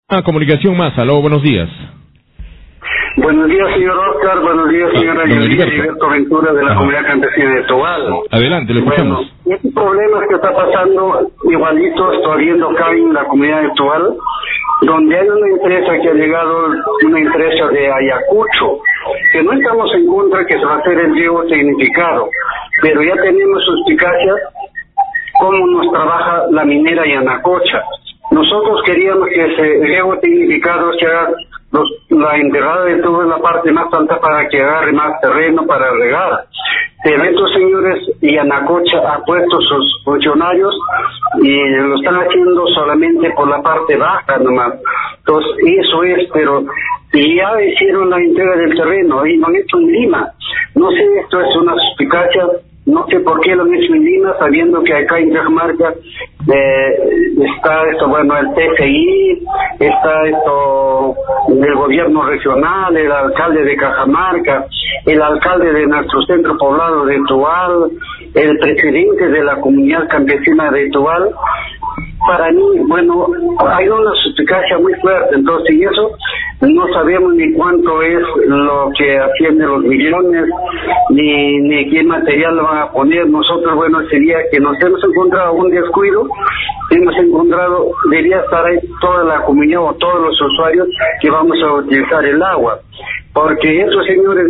Comunicación más, aló, buenos días. Buenos días, señor Oscar. Buenos días, señora Heriberto Ventura, de la Comunidad Campesina de Tobal. Adelante, le escuchamos. Bueno, este problema que está pasando igualito está viendo acá en la comunidad de Tobal, donde hay una empresa que ha llegado, una empresa de Ayacucho, que no estamos en contra que se va a hacer el riego tecnificado, pero ya tenemos suspicacias cómo nos trabaja la minera Yanacocha. Nosotros queríamos que ese riego tecnificado se haga la enterrada de todo en la parte más alta para que agarre más terreno para regar. Pero estos señores Yanacocha ha puesto sus funcionarios y lo están haciendo solamente por la parte baja nomás. Entonces eso es, pero ya hicieron la entrega del terreno y lo han hecho en Lima. No sé, esto es una suspicacia. No sé por qué lo han hecho en Lima, sabiendo que acá en Cajamarca está esto, bueno, el TCI, está esto, el gobierno regional, el alcalde de Cajamarca, el alcalde de nuestro centro poblado de Tobal, el presidente de la comunidad campesina de Tobal. Para mí, bueno, hay una suspicacia muy fuerte, entonces, y eso no sabemos ni cuánto es lo que asciende los millones, ni qué material lo van a poner. Nosotros, bueno, sería que nos hemos encontrado un descuido, debería estar ahí toda la comunidad o todos los usuarios que vamos a utilizar el agua, porque estos señores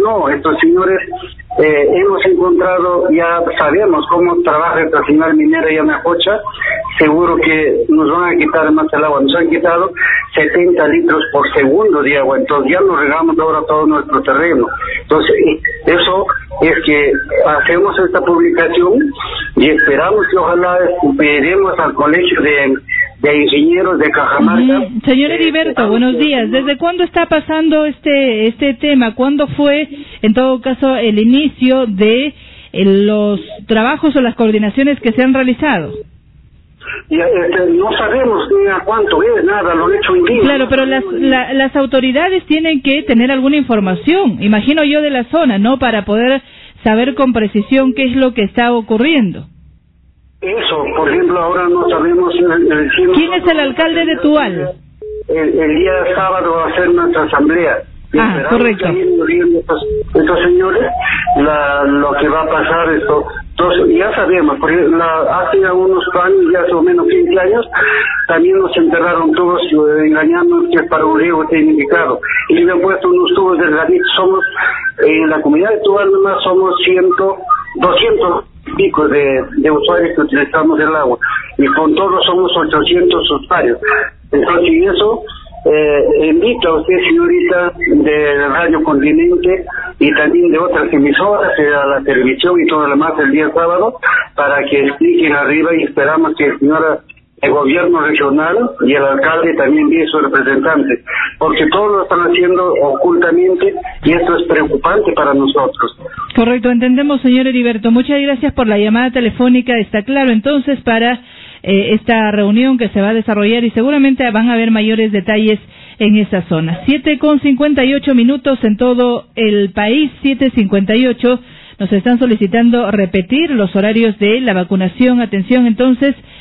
hemos encontrado, ya sabemos cómo trabaja esta señora minera Yanacocha, seguro que nos van a quitar más el agua. Nos han quitado 70 litros por segundo de agua, entonces ya nos regamos ahora todo nuestro terreno. Entonces, eso es que hacemos esta publicación y esperamos que ojalá pediremos al colegio de ingenieros de Cajamarca. Señor Heriberto, buenos días. ¿Desde cuándo está pasando este tema? ¿Cuándo fue, en todo caso, el inicio de los trabajos o las coordinaciones que se han realizado? Ya, no sabemos ni a cuánto es, nada, lo han hecho en Lima. Claro, pero las autoridades tienen que tener alguna información, imagino yo, de la zona, ¿no? Para poder saber con precisión qué es lo que está ocurriendo. Eso, por ejemplo, ahora no sabemos... ¿Quién es el alcalde de Tobal? El día sábado va a ser nuestra asamblea. Correcto. Estos señores, lo que va a pasar esto... Entonces, ya sabemos, porque hace unos años, ya hace o menos 15 años, también nos enterraron todos engañándonos que es para un riego tecnificado. Y le han puesto unos tubos delgaditos. Somos, en la comunidad de Tobal nomás somos 200 pico de usuarios que utilizamos el agua, y con todos somos 800 usuarios. Entonces, y eso invito a usted, señorita, de Radio Continente y también de otras emisoras, a la televisión y todo lo demás el día sábado, para que expliquen arriba, y esperamos que el gobierno regional y el alcalde también envíe su representante, porque todos lo están haciendo ocultamente y esto es preocupante para nosotros. Correcto, entendemos, señor Heriberto. Muchas gracias por la llamada telefónica. Está claro entonces para esta reunión que se va a desarrollar y seguramente van a haber mayores detalles en esa zona. 7:58 en todo el país, 7:58. Nos están solicitando repetir los horarios de la vacunación. Atención entonces.